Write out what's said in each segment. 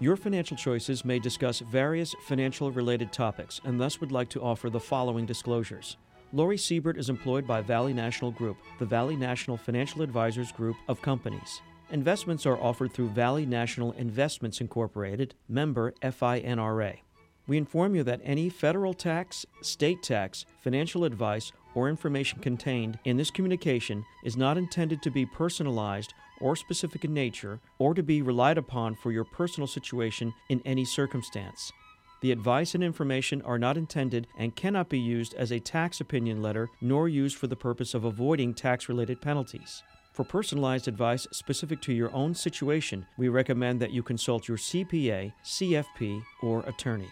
Your Financial Choices may discuss various financial-related topics and thus would like to offer the following disclosures. Lori Siebert is employed by Valley National Group, the Valley National Financial Advisors Group of companies. Investments are offered through Valley National Investments Incorporated, member FINRA. We inform you that any federal tax, state tax, financial advice, or information contained in this communication is not intended to be personalized or specific in nature or to be relied upon for your personal situation in any circumstance. The advice and information are not intended and cannot be used as a tax opinion letter nor used for the purpose of avoiding tax-related penalties. For personalized advice specific to your own situation, we recommend that you consult your CPA, CFP, or attorney.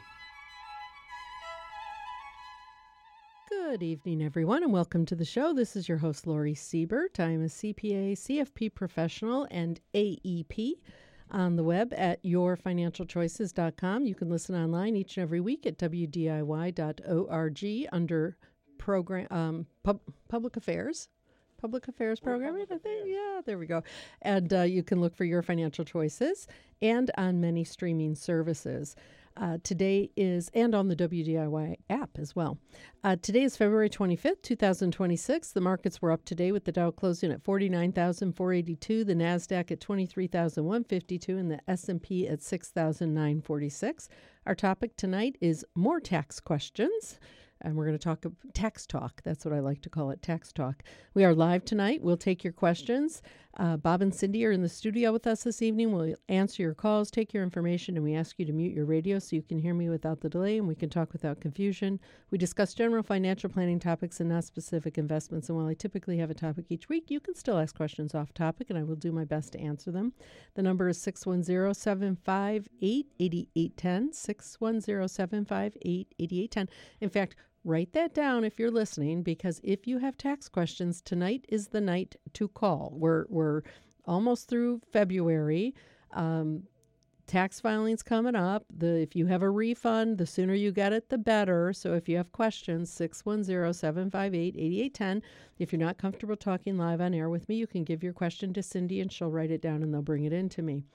Good evening, everyone, and welcome to the show. This is your host, Lori Siebert. I am a CPA, CFP professional, and AEP on the web at yourfinancialchoices.com. You can listen online each and every week at wdiy.org under program public affairs. Public affairs programming, I think. Yeah, there we go. And you can look for Your Financial Choices and on many streaming services. Today is, and on the WDIY app as well. Today is February 25th, 2026. The markets were up today with the Dow closing at 49,482, the NASDAQ at 23,152, and the S&P at 6,946. Our topic tonight is more tax questions. And we're going to talk tax talk. That's what I like to call it, tax talk. We are live tonight. We'll take your questions. Bob and Cindy are in the studio with us this evening. We'll answer your calls, take your information, and we ask you to mute your radio so you can hear me without the delay and we can talk without confusion. We discuss general financial planning topics and not specific investments. And while I typically have a topic each week, you can still ask questions off topic, and I will do my best to answer them. The number is 610-758-8810, 610-758-8810. In fact, write that down if you're listening, because if you have tax questions, tonight is the night to call. We're almost through February. Tax filing's coming up. If you have a refund, the sooner you get it, the better. So if you have questions, 610-758-8810. If you're not comfortable talking live on air with me, you can give your question to Cindy and she'll write it down and they'll bring it in to me.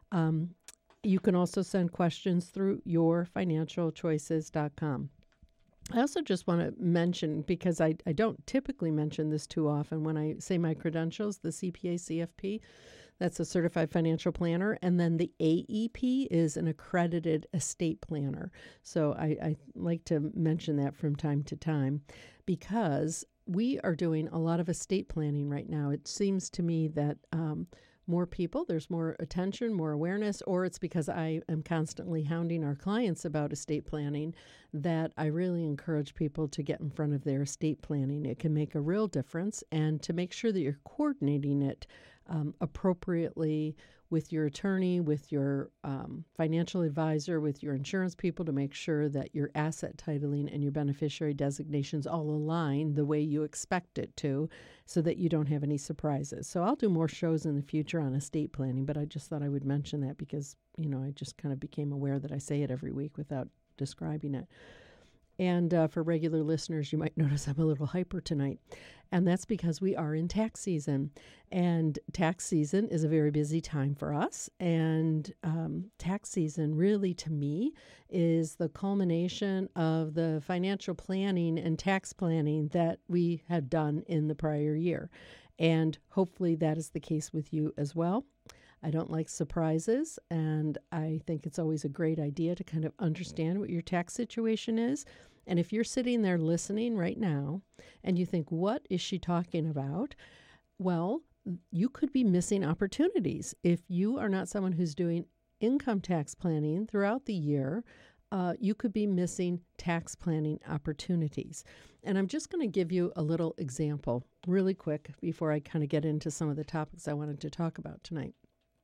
You can also send questions through yourfinancialchoices.com. I also just want to mention, because I don't typically mention this too often when I say my credentials, the CPA, CFP, that's a certified financial planner, and then the AEP is an accredited estate planner. So I like to mention that from time to time because we are doing a lot of estate planning right now. It seems to me that more people, there's more attention, more awareness, or it's because I am constantly hounding our clients about estate planning that I really encourage people to get in front of their estate planning. It can make a real difference, and to make sure that you're coordinating it appropriately with your attorney, with your financial advisor, with your insurance people, to make sure that your asset titling and your beneficiary designations all align the way you expect it to, so that you don't have any surprises. So I'll do more shows in the future on estate planning, but I just thought I would mention that because, I just kind of became aware that I say it every week without describing it. And for regular listeners, you might notice I'm a little hyper tonight. And that's because we are in tax season. And tax season is a very busy time for us. And tax season really, to me, is the culmination of the financial planning and tax planning that we have done in the prior year. And hopefully that is the case with you as well. I don't like surprises, and I think it's always a great idea to kind of understand what your tax situation is. And if you're sitting there listening right now and you think, what is she talking about? Well, you could be missing opportunities. If you are not someone who's doing income tax planning throughout the year, you could be missing tax planning opportunities. And I'm just going to give you a little example really quick before I kind of get into some of the topics I wanted to talk about tonight.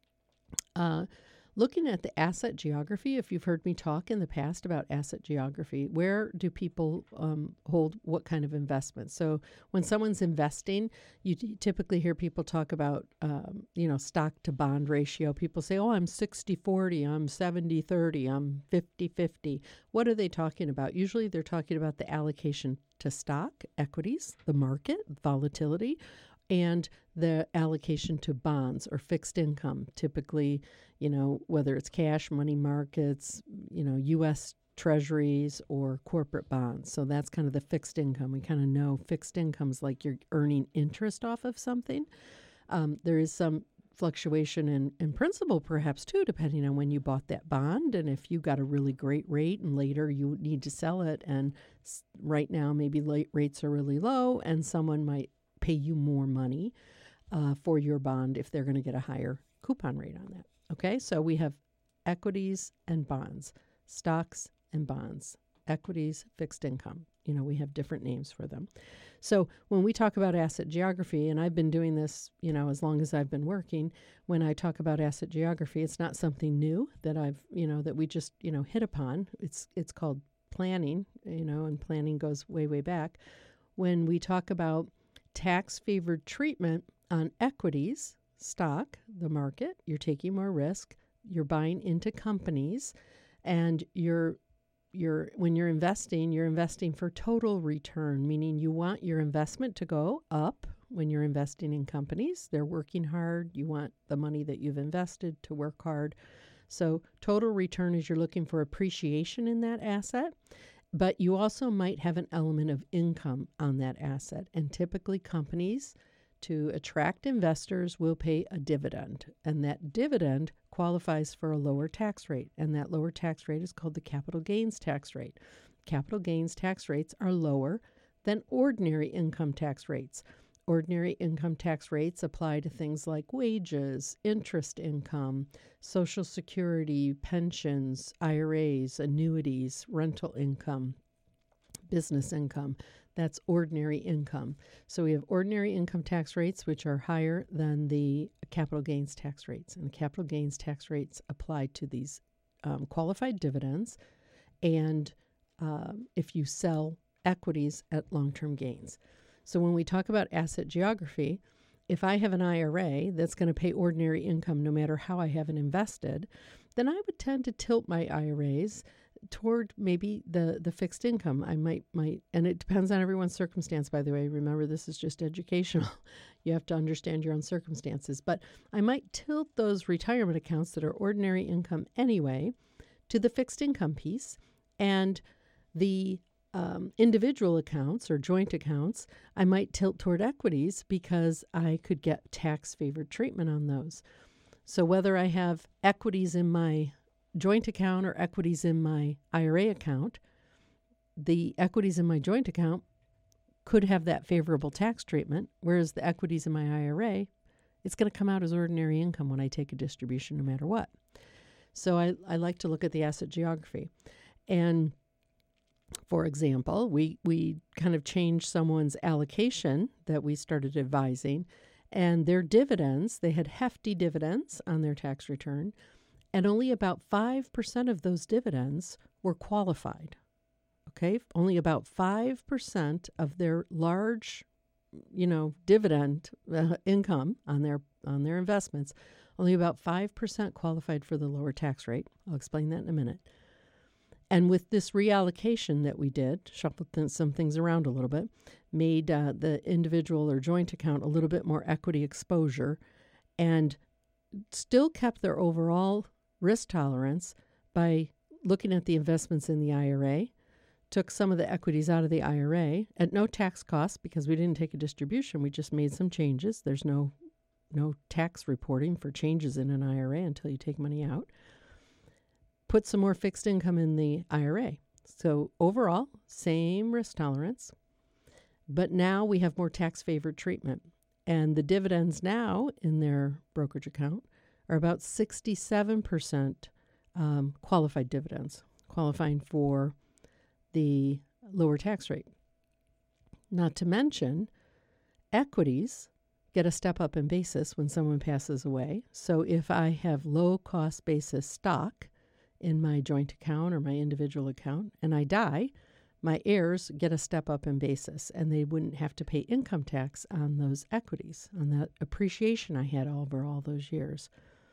Looking at the asset geography, if you've heard me talk in the past about asset geography, where do people hold what kind of investments? So when someone's investing, you typically hear people talk about, stock to bond ratio. People say, I'm 60-40, I'm 70-30, I'm 50-50. What are they talking about? Usually they're talking about the allocation to stock, equities, the market, volatility, and the allocation to bonds or fixed income, typically, whether it's cash, money markets, U.S. treasuries or corporate bonds. So that's kind of the fixed income. We kind of know fixed income is like you're earning interest off of something. There is some fluctuation in principal perhaps too, depending on when you bought that bond and if you got a really great rate and later you need to sell it. And right now maybe rates are really low and someone might pay you more money for your bond if they're going to get a higher coupon rate on that. Okay, so we have equities and bonds, stocks and bonds, equities, fixed income. We have different names for them. So when we talk about asset geography, and I've been doing this, as long as I've been working, when I talk about asset geography, it's not something new that that we just, hit upon. It's called planning, and planning goes way, way back. When we talk about tax-favored treatment on equities, stock, the market, you're taking more risk, you're buying into companies, and when you're investing for total return, meaning you want your investment to go up when you're investing in companies. They're working hard. You want the money that you've invested to work hard. So total return is you're looking for appreciation in that asset, but you also might have an element of income on that asset. And typically companies, to attract investors, will pay a dividend, and that dividend qualifies for a lower tax rate, and that lower tax rate is called the capital gains tax rate. Capital gains tax rates are lower than ordinary income tax rates. Ordinary income tax rates apply to things like wages, interest income, Social Security, pensions, IRAs, annuities, rental income, business income. That's ordinary income. So we have ordinary income tax rates, which are higher than the capital gains tax rates. And the capital gains tax rates apply to these qualified dividends and if you sell equities at long-term gains. So when we talk about asset geography, if I have an IRA that's going to pay ordinary income no matter how I have it invested, then I would tend to tilt my IRAs toward maybe the fixed income. I might, and it depends on everyone's circumstance, by the way. Remember, this is just educational. You have to understand your own circumstances. But I might tilt those retirement accounts that are ordinary income anyway to the fixed income piece, and the individual accounts or joint accounts, I might tilt toward equities because I could get tax-favored treatment on those. So whether I have equities in my joint account or equities in my IRA account, the equities in my joint account could have that favorable tax treatment, whereas the equities in my IRA, it's going to come out as ordinary income when I take a distribution no matter what. So I like to look at the asset geography. And for example, we kind of changed someone's allocation that we started advising, and their dividends, they had hefty dividends on their tax return, and only about 5% of those dividends were qualified. Okay, only about 5% of their large, dividend income on their investments, only about 5% qualified for the lower tax rate. I'll explain that in a minute. And with this reallocation that we did, shuffled some things around a little bit, made the individual or joint account a little bit more equity exposure, and still kept their overall risk tolerance by looking at the investments in the IRA, took some of the equities out of the IRA at no tax cost because we didn't take a distribution. We just made some changes. There's no tax reporting for changes in an IRA until you take money out. Put some more fixed income in the IRA. So overall, same risk tolerance, but now we have more tax-favored treatment. And the dividends now in their brokerage account are about 67% qualified dividends, qualifying for the lower tax rate. Not to mention, equities get a step up in basis when someone passes away. So if I have low cost basis stock in my joint account or my individual account and I die, my heirs get a step up in basis and they wouldn't have to pay income tax on those equities, on that appreciation I had over all those years.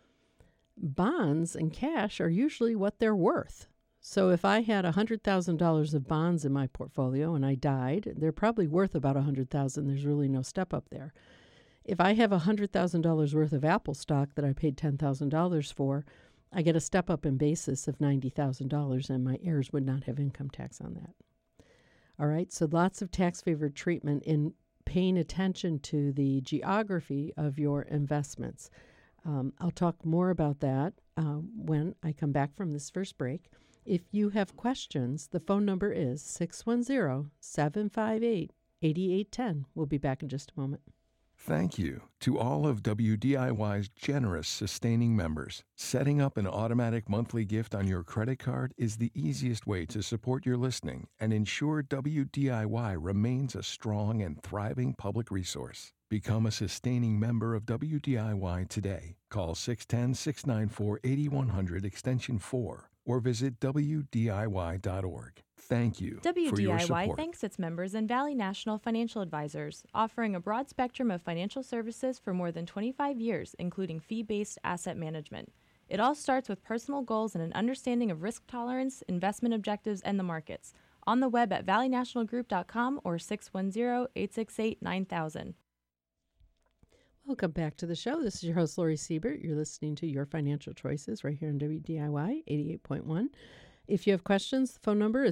Bonds and cash are usually what they're worth. So if I had $100,000 of bonds in my portfolio and I died, they're probably worth about $100,000. There's really no step up there. If I have $100,000 worth of Apple stock that I paid $10,000 for, I get a step up in basis of $90,000, and my heirs would not have income tax on that. All right, so lots of tax favored treatment in paying attention to the geography of your investments. I'll talk more about that when I come back from this first break. If you have questions, the phone number is 610-758-8810. We'll be back in just a moment. Thank you to all of WDIY's generous sustaining members. Setting up an automatic monthly gift on your credit card is the easiest way to support your listening and ensure WDIY remains a strong and thriving public resource. Become a sustaining member of WDIY today. Call 610-694-8100 extension 4 or visit WDIY.org. Thank you for your support. WDIY thanks its members and Valley National Financial Advisors, offering a broad spectrum of financial services for more than 25 years, including fee-based asset management. It all starts with personal goals and an understanding of risk tolerance, investment objectives, and the markets. On the web at valleynationalgroup.com or 610-868-9000. Welcome back to the show. This is your host, Lori Siebert. You're listening to Your Financial Choices right here on WDIY 88.1. If you have questions, the phone number is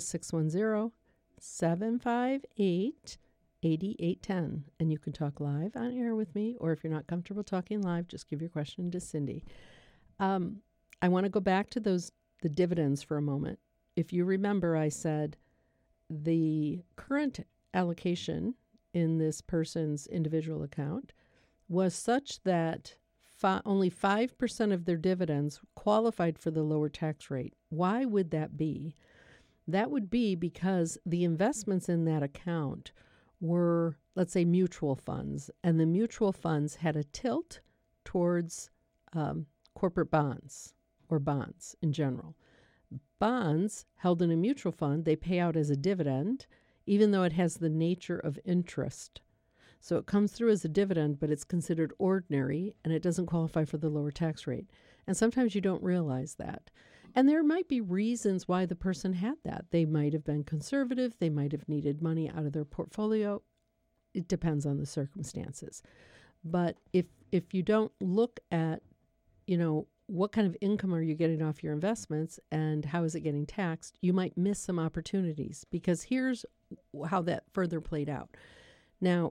610-758-8810. And you can talk live on air with me, or if you're not comfortable talking live, just give your question to Cindy. I want to go back to the dividends for a moment. If you remember, I said the current allocation in this person's individual account was such that only 5% of their dividends qualified for the lower tax rate. Why would that be? That would be because the investments in that account were, let's say, mutual funds, and the mutual funds had a tilt towards corporate bonds or bonds in general. Bonds held in a mutual fund, they pay out as a dividend, even though it has the nature of interest. So it comes through as a dividend, but it's considered ordinary, and it doesn't qualify for the lower tax rate. And sometimes you don't realize that. And there might be reasons why the person had that. They might have been conservative. They might have needed money out of their portfolio. It depends on the circumstances. But if you don't look at, what kind of income are you getting off your investments and how is it getting taxed, you might miss some opportunities, because here's how that further played out. Now,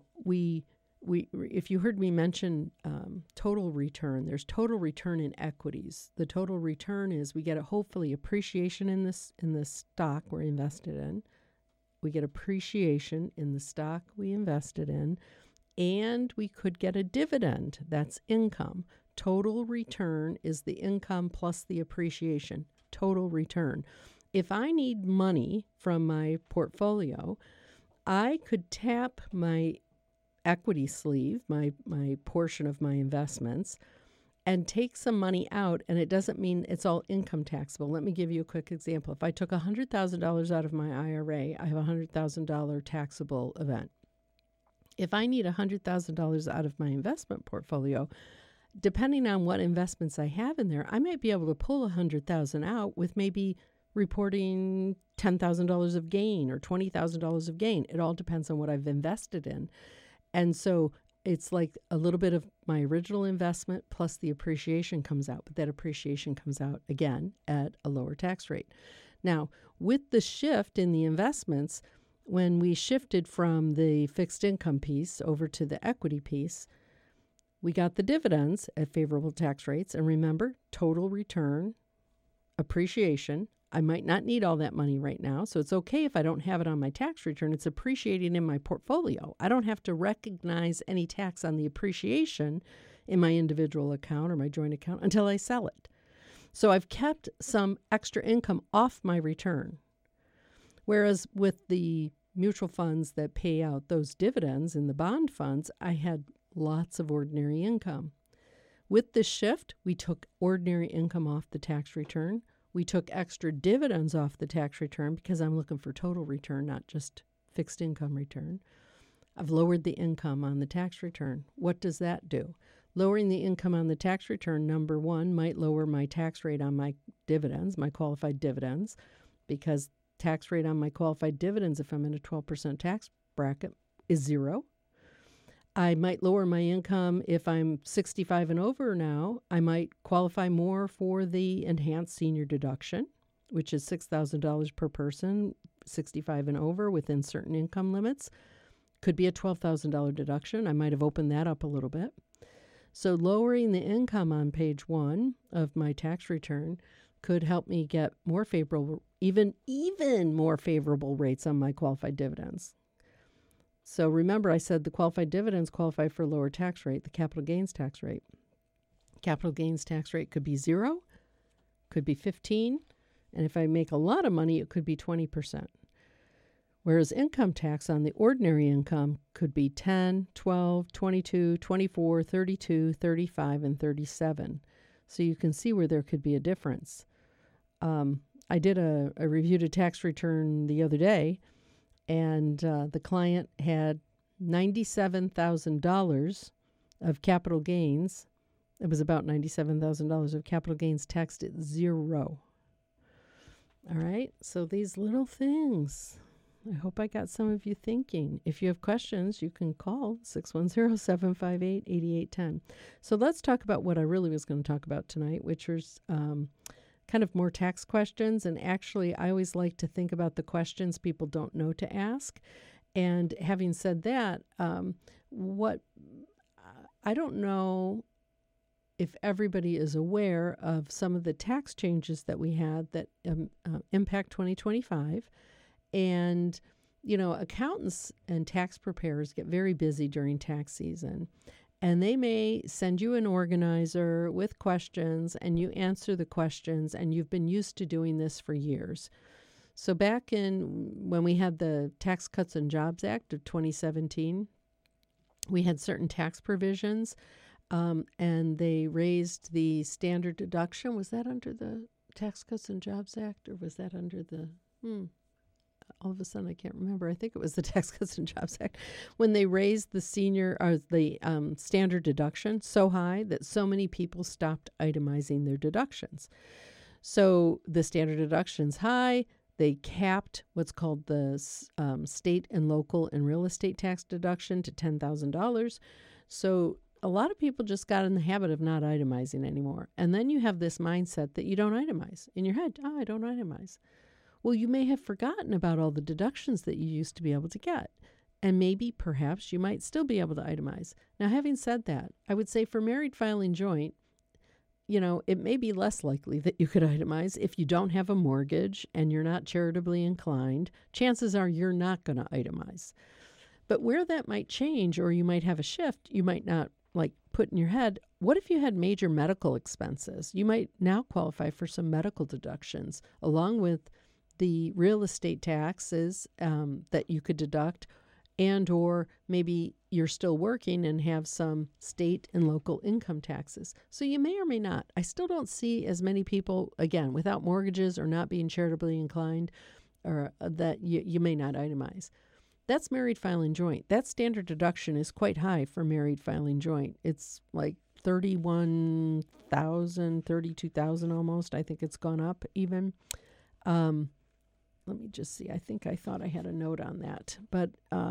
if you heard me mention total return, there's total return in equities. The total return is we get hopefully appreciation in this stock we're invested in. We get appreciation in the stock we invested in, and we could get a dividend. That's income. Total return is the income plus the appreciation. Total return. If I need money from my portfolio, I could tap my equity sleeve, my portion of my investments, and take some money out, and it doesn't mean it's all income taxable. Let me give you a quick example. If I took $100,000 out of my IRA, I have a $100,000 taxable event. If I need $100,000 out of my investment portfolio, depending on what investments I have in there, I might be able to pull $100,000 out with maybe reporting $10,000 of gain or $20,000 of gain. It all depends on what I've invested in. And so it's like a little bit of my original investment plus the appreciation comes out, but that appreciation comes out again at a lower tax rate. Now, with the shift in the investments, when we shifted from the fixed income piece over to the equity piece, we got the dividends at favorable tax rates. And remember, total return, appreciation. I might not need all that money right now, so it's okay if I don't have it on my tax return. It's appreciating in my portfolio. I don't have to recognize any tax on the appreciation in my individual account or my joint account until I sell it. So I've kept some extra income off my return. Whereas with the mutual funds that pay out those dividends in the bond funds, I had lots of ordinary income. With this shift, we took ordinary income off the tax return. We took extra dividends off the tax return because I'm looking for total return, not just fixed income return. I've lowered the income on the tax return. What does that do? Lowering the income on the tax return, number one, might lower my tax rate on my dividends, my qualified dividends, because tax rate on my qualified dividends, if I'm in a 12% tax bracket, is zero. I might lower my income if I'm 65 and over now. I might qualify more for the enhanced senior deduction, which is $6,000 per person, 65 and over, within certain income limits. Could be a $12,000 deduction. I might have opened that up a little bit. So lowering the income on page 1 of my tax return could help me get more favorable, even more favorable rates on my qualified dividends. So remember, I said the qualified dividends qualify for a lower tax rate, the capital gains tax rate. Capital gains tax rate could be 0, could be 15, and if I make a lot of money, it could be 20%. Whereas income tax on the ordinary income could be 10, 12, 22, 24, 32, 35, and 37. So you can see where there could be a difference. I did a review to tax return the other day, and the client had $97,000 of capital gains. It was about $97,000 of capital gains taxed at 0. All right, so these little things, I hope I got some of you thinking. If you have questions, you can call 610-758-8810. So let's talk about what I really was going to talk about tonight, which was kind of more tax questions. And actually, I always like to think about the questions people don't know to ask. And having said that, I don't know if everybody is aware of some of the tax changes that we had that impact 2025. And, you know, accountants and tax preparers get very busy during tax season. And they may send you an organizer with questions, and you answer the questions, and you've been used to doing this for years. So back when we had the Tax Cuts and Jobs Act of 2017, we had certain tax provisions, and they raised the standard deduction. Was that under the Tax Cuts and Jobs Act, or was that under the... all of a sudden, I can't remember. I think it was the Tax Cuts and Jobs Act, when they raised the standard deduction so high that so many people stopped itemizing their deductions. So the standard deduction's high. They capped what's called the state and local and real estate tax deduction to $10,000. So a lot of people just got in the habit of not itemizing anymore. And then you have this mindset that you don't itemize. In your head, I don't itemize. Well, you may have forgotten about all the deductions that you used to be able to get. And maybe, perhaps, you might still be able to itemize. Now, having said that, I would say for married filing joint, you know, it may be less likely that you could itemize. If you don't have a mortgage and you're not charitably inclined, chances are you're not going to itemize. But where that might change, or you might have a shift, you might not put in your head, what if you had major medical expenses? You might now qualify for some medical deductions along with the real estate taxes that you could deduct, and or maybe you're still working and have some state and local income taxes. So you may or may not. I still don't see as many people, again, without mortgages or not being charitably inclined, or that you may not itemize. That's married filing joint. That standard deduction is quite high for married filing joint. It's like $31,000, $32,000 almost. I think it's gone up even. Let me just see. I thought I had a note on that. But,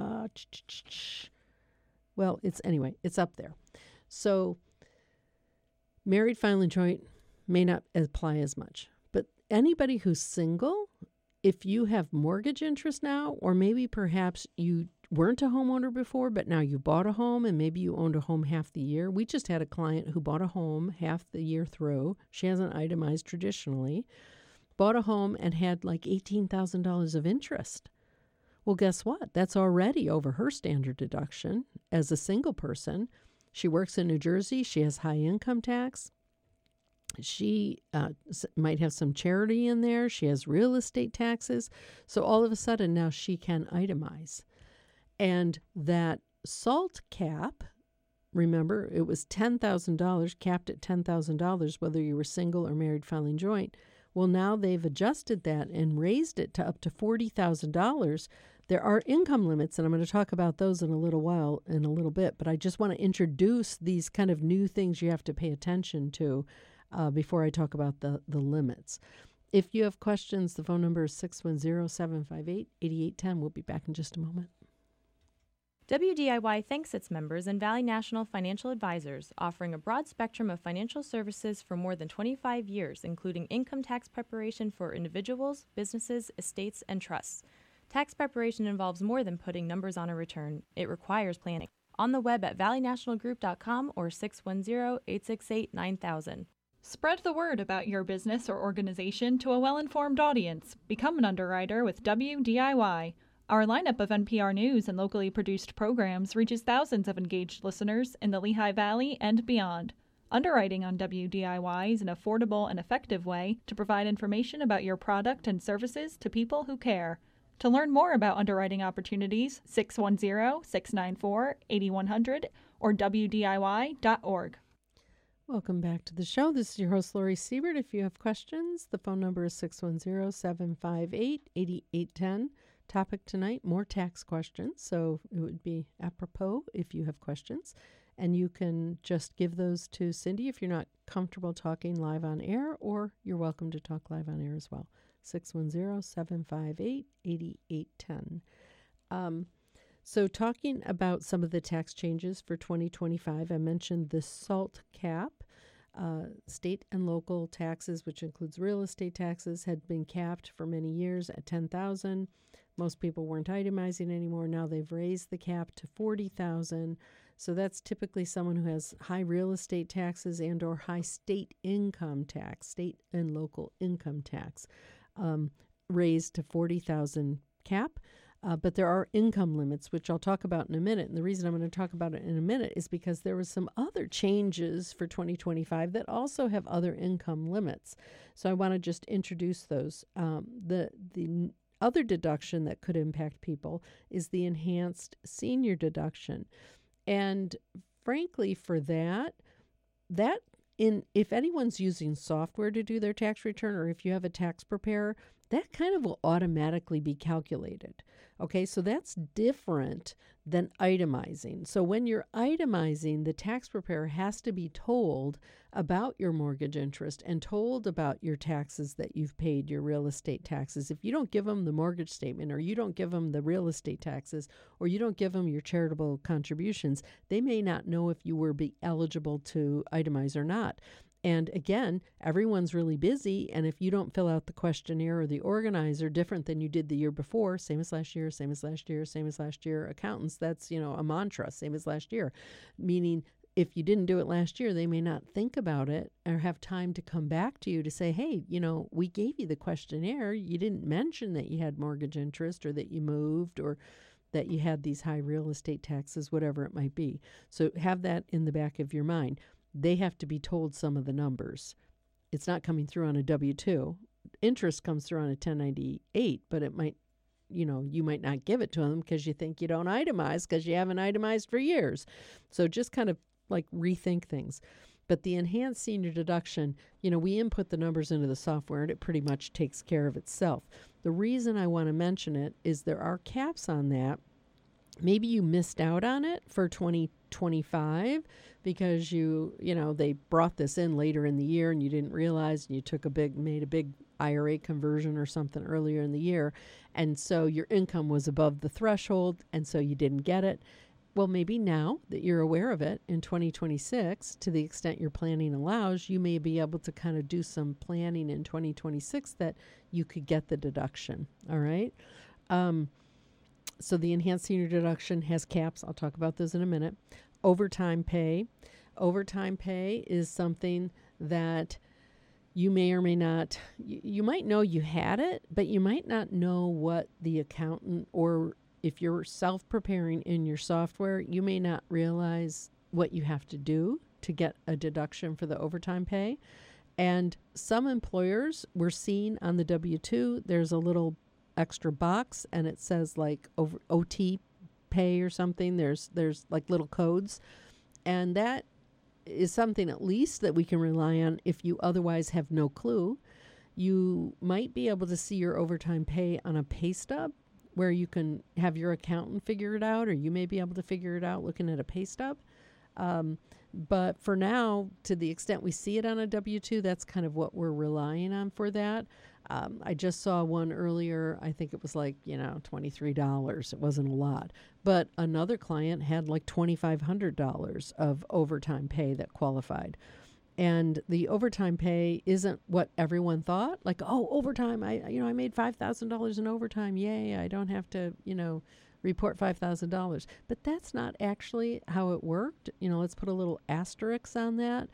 well, it's up there. So married filing joint may not apply as much. But anybody who's single, if you have mortgage interest now, or maybe perhaps you weren't a homeowner before, but now you bought a home and maybe you owned a home half the year. We just had a client who bought a home half the year through. She hasn't itemized traditionally. Bought a home and had like $18,000 of interest. Well, guess what? That's already over her standard deduction as a single person. She works in New Jersey. She has high income tax. She might have some charity in there. She has real estate taxes. So all of a sudden now she can itemize. And that SALT cap, remember, it was $10,000, capped at $10,000, whether you were single or married filing joint. Well, now they've adjusted that and raised it to up to $40,000. There are income limits, and I'm going to talk about those in a little bit, but I just want to introduce these kind of new things you have to pay attention to before I talk about the limits. If you have questions, the phone number is 610-758-8810. We'll be back in just a moment. WDIY thanks its members and Valley National Financial Advisors, offering a broad spectrum of financial services for more than 25 years, including income tax preparation for individuals, businesses, estates, and trusts. Tax preparation involves more than putting numbers on a return. It requires planning. On the web at valleynationalgroup.com or 610-868-9000. Spread the word about your business or organization to a well-informed audience. Become an underwriter with WDIY. Our lineup of NPR News and locally produced programs reaches thousands of engaged listeners in the Lehigh Valley and beyond. Underwriting on WDIY is an affordable and effective way to provide information about your product and services to people who care. To learn more about underwriting opportunities, 610-694-8100 or WDIY.org. Welcome back to the show. This is your host, Lori Siebert. If you have questions, the phone number is 610-758-8810. Topic tonight, more tax questions. So it would be apropos if you have questions. And you can just give those to Cindy if you're not comfortable talking live on air, or you're welcome to talk live on air as well. 610-758-8810. So talking about some of the tax changes for 2025, I mentioned the SALT cap. State and local taxes, which includes real estate taxes, had been capped for many years at $10,000. Most people weren't itemizing anymore. Now they've raised the cap to $40,000. So that's typically someone who has high real estate taxes and or high state income tax, state and local income tax, raised to $40,000 cap. But there are income limits, which I'll talk about in a minute. And the reason I'm going to talk about it in a minute is because there was some other changes for 2025 that also have other income limits. So I want to just introduce those. The other deduction that could impact people is the enhanced senior deduction. And frankly, for if anyone's using software to do their tax return, or if you have a tax preparer, that kind of will automatically be calculated. Okay, so that's different than itemizing. So when you're itemizing, the tax preparer has to be told about your mortgage interest and told about your taxes that you've paid, your real estate taxes. If you don't give them the mortgage statement, or you don't give them the real estate taxes, or you don't give them your charitable contributions, they may not know if you will be eligible to itemize or not. And again, everyone's really busy, and if you don't fill out the questionnaire or the organizer different than you did the year before, same as last year, same as last year, same as last year, accountants, that's, a mantra, same as last year. Meaning, if you didn't do it last year, they may not think about it or have time to come back to you to say, hey, we gave you the questionnaire. You didn't mention that you had mortgage interest, or that you moved, or that you had these high real estate taxes, whatever it might be. So have that in the back of your mind. They have to be told some of the numbers. It's not coming through on a W-2. Interest comes through on a 1098, but it might, you might not give it to them because you think you don't itemize because you haven't itemized for years. So just kind of like rethink things. But the enhanced senior deduction, we input the numbers into the software and it pretty much takes care of itself. The reason I want to mention it is there are caps on that. Maybe you missed out on it for 2025 because they brought this in later in the year and you didn't realize, and you made a big IRA conversion or something earlier in the year. And so your income was above the threshold, and so you didn't get it. Well, maybe now that you're aware of it in 2026, to the extent your planning allows, you may be able to kind of do some planning in 2026 that you could get the deduction. All right. So the enhanced senior deduction has caps. I'll talk about those in a minute. Overtime pay. Overtime pay is something that you may or may not, you might know you had it, but you might not know what the accountant, or if you're self-preparing in your software, you may not realize what you have to do to get a deduction for the overtime pay. And some employers, we're seeing on the W-2, there's a little extra box and it says like over OT pay or something. There's like little codes, and that is something at least that we can rely on if you otherwise have no clue. You might be able to see your overtime pay on a pay stub where you can have your accountant figure it out, or you may be able to figure it out looking at a pay stub. But for now, to the extent we see it on a W-2, that's kind of what we're relying on for that. I just saw one earlier. I think it was like, $23. It wasn't a lot. But another client had like $2,500 of overtime pay that qualified. And the overtime pay isn't what everyone thought. Like, oh, overtime, I made $5,000 in overtime. Yay, I don't have to, report $5,000. But that's not actually how it worked. Let's put a little asterisk on that.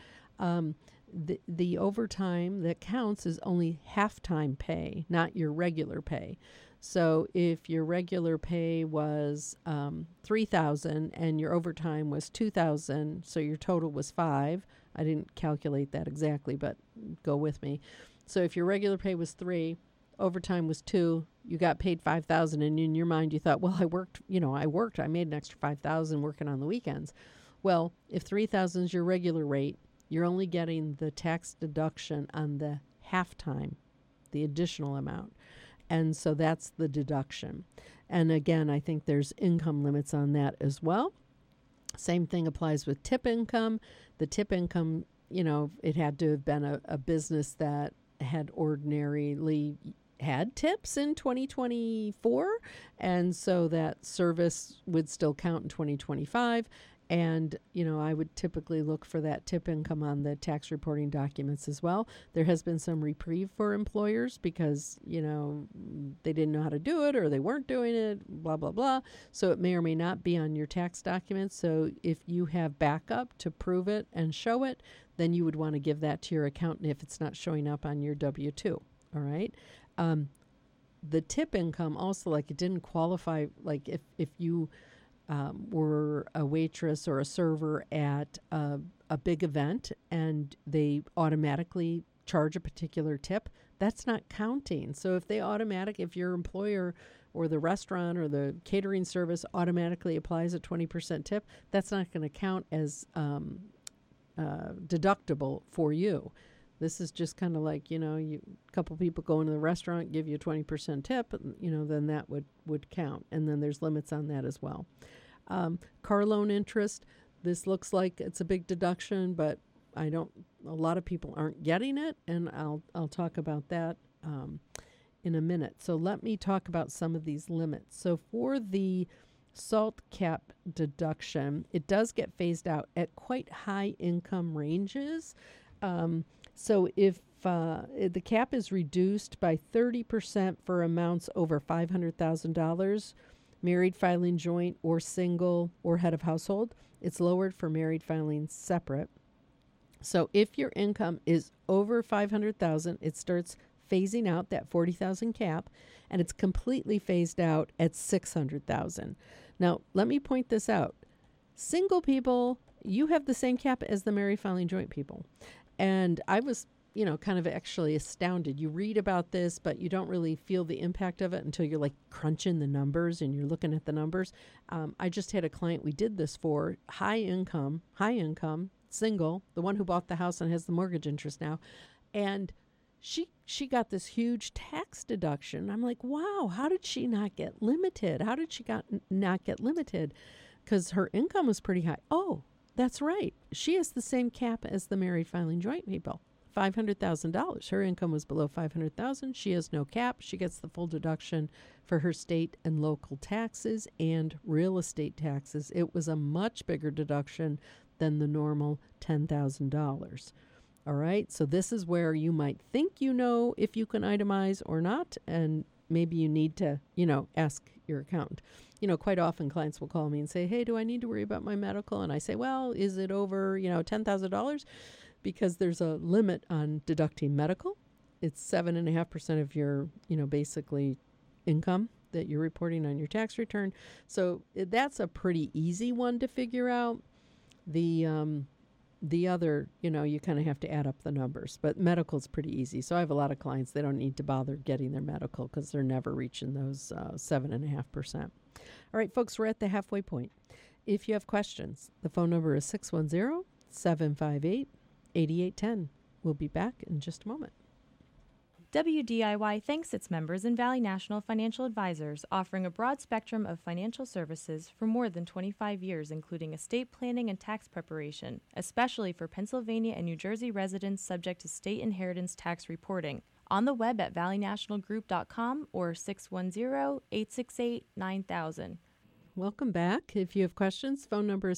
The overtime that counts is only half-time pay, not your regular pay. So if your regular pay was $3,000 and your overtime was $2,000, so your total was $5,000. I didn't calculate that exactly, but go with me. So if your regular pay was $3,000, overtime was $2,000, you got paid $5,000, and in your mind you thought, well, I worked, I made an extra $5,000 working on the weekends. Well, if $3,000 is your regular rate, you're only getting the tax deduction on the half-time, the additional amount. And so that's the deduction. And again, I think there's income limits on that as well. Same thing applies with tip income. The tip income, it had to have been a business that had ordinarily had tips in 2024. And so that service would still count in 2025. And, I would typically look for that tip income on the tax reporting documents as well. There has been some reprieve for employers because, they didn't know how to do it or they weren't doing it, blah, blah, blah. So it may or may not be on your tax documents. So if you have backup to prove it and show it, then you would want to give that to your accountant if it's not showing up on your W-2. All right. The tip income also, like, it didn't qualify, like if you were a waitress or a server at a big event and they automatically charge a particular tip, that's not counting. So if your employer or the restaurant or the catering service automatically applies a 20% tip, that's not going to count as deductible for you. This is just kind of like, a couple people go into the restaurant, give you a 20% tip, then that would count. And then there's limits on that as well. Car loan interest, this looks like it's a big deduction, but a lot of people aren't getting it, and I'll talk about that in a minute. So let me talk about some of these limits. So for the SALT cap deduction, it does get phased out at quite high income ranges. So if the cap is reduced by 30% for amounts over $500,000, married filing joint or single or head of household, it's lowered for married filing separate. So if your income is over $500,000, it starts phasing out that $40,000 cap, and it's completely phased out at $600,000. Now, let me point this out. Single people, you have the same cap as the married filing joint people. And I was kind of actually astounded. You read about this, but you don't really feel the impact of it until you're like crunching the numbers and you're looking at the numbers. I just had a client we did this for, high income, single, the one who bought the house and has the mortgage interest now. And she got this huge tax deduction. I'm like, wow, how did she not get limited? How did she not get limited? Because her income was pretty high. Oh, that's right. She has the same cap as the married filing joint people. $500,000. Her income was below $500,000. She has no cap. She gets the full deduction for her state and local taxes and real estate taxes. It was a much bigger deduction than the normal $10,000. All right. So this is where you might think if you can itemize or not, and maybe you need to, ask your accountant. Quite often clients will call me and say, hey, do I need to worry about my medical? And I say, well, is it over, $10,000? Because there's a limit on deducting medical. It's 7.5% of your, basically income that you're reporting on your tax return. So that's a pretty easy one to figure out. The other, you kind of have to add up the numbers. But medical is pretty easy. So I have a lot of clients, they don't need to bother getting their medical because they're never reaching those 7.5%. All right, folks, we're at the halfway point. If you have questions, the phone number is 610-758-8810. We'll be back in just a moment. WDIY thanks its members in Valley National Financial Advisors, offering a broad spectrum of financial services for more than 25 years, including estate planning and tax preparation, especially for Pennsylvania and New Jersey residents subject to state inheritance tax reporting. On the web at valleynationalgroup.com or 610-868-9000. Welcome back. If you have questions, phone number is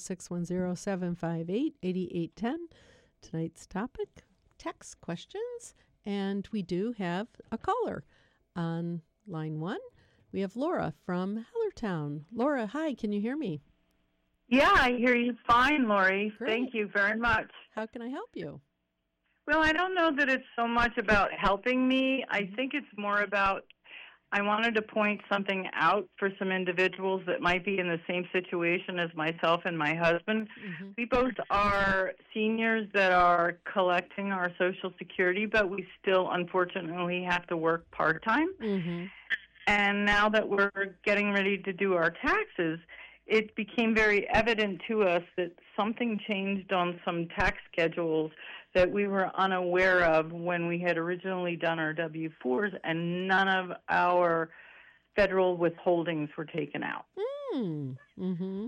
610-758-8810. Tonight's topic, tax questions. And we do have a caller on line 1. We have Laura from Hellertown. Laura, hi, can you hear me? Yeah, I hear you fine, Lori. Great. Thank you very much. How can I help you? Well, I don't know that it's so much about helping me. I think it's more about I wanted to point something out for some individuals that might be in the same situation as myself and my husband. Mm-hmm. We both are seniors that are collecting our Social Security, but we still, unfortunately, have to work part-time. Mm-hmm. And now that we're getting ready to do our taxes, it became very evident to us that something changed on some tax schedules that we were unaware of when we had originally done our W-4s, and none of our federal withholdings were taken out. Mm-hmm.